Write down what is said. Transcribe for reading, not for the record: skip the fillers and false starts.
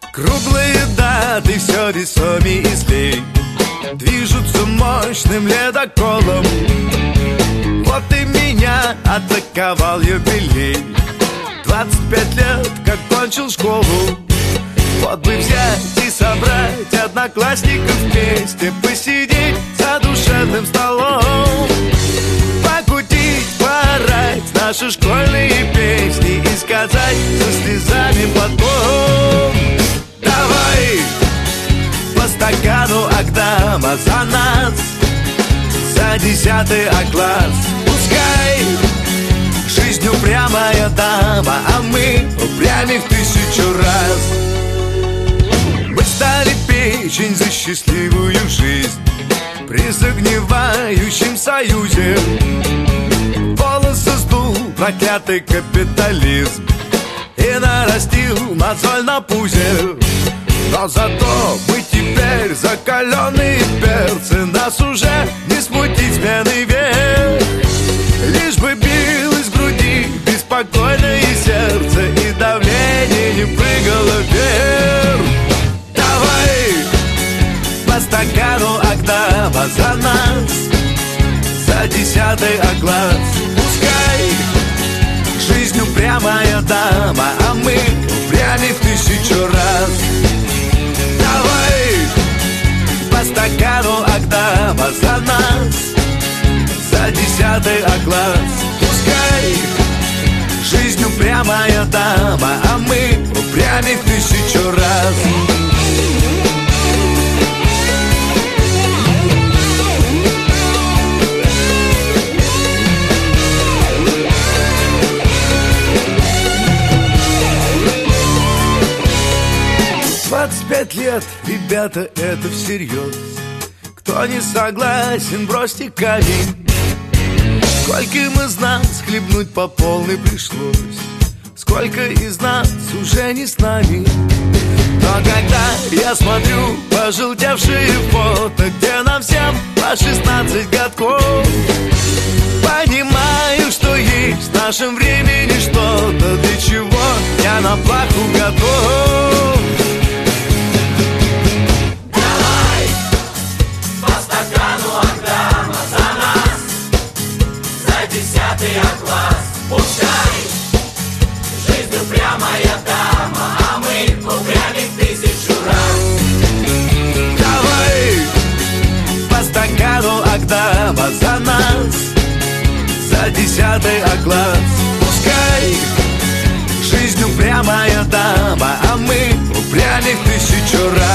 Круглые даты все весомей и злей движутся мощным ледоколом. Вот и меня атаковал юбилей. 25 лет, как кончил школу. Вот бы взять и собрать одноклассников вместе, посидеть за душевным столом, покутить, поорать наши школьные песни и сказать со слезами потом: давай по стакану Агдама за нас, за 10 А-класс. Пускай жизнь упрямая дама, а мы упрямей в 1000 раз. Мы стали печень за счастливую жизнь при загнивающем союзе. Волосы сдул проклятый капитализм и нарастил мозоль на пузе. Но зато мы теперь закаленные перцы, нас уже не смутить смены век. Лишь бы билось в груди беспокойное сердце и давление не прыгало вверх. Давай по стакану Агдама за нас, за 10 А-класс. Пускай жизнь упрямая дама, а мы упрямей в 1000 раз. Давай по стакану Агдама за нас, за 10 А-класс. Пускай жизнь упрямая дама, а мы упрямей в 1000 раз. В 25 лет, ребята, это всерьез. Кто не согласен, бросьте камень. Скольким из нас хлебнуть по полной пришлось, сколько из нас уже не с нами. Но когда я смотрю пожелтевшие фото, где нам всем по 16 годков, понимаю, что есть в нашем времени что-то, для чего я на плаху готов. А-класс. Пускай жизнь упрямая дама, а мы упрямей в 1000 раз. Давай по стакану Агдама за нас, за 10 А-класс. Пускай жизнь упрямая дама, а мы упрямей в 1000 раз.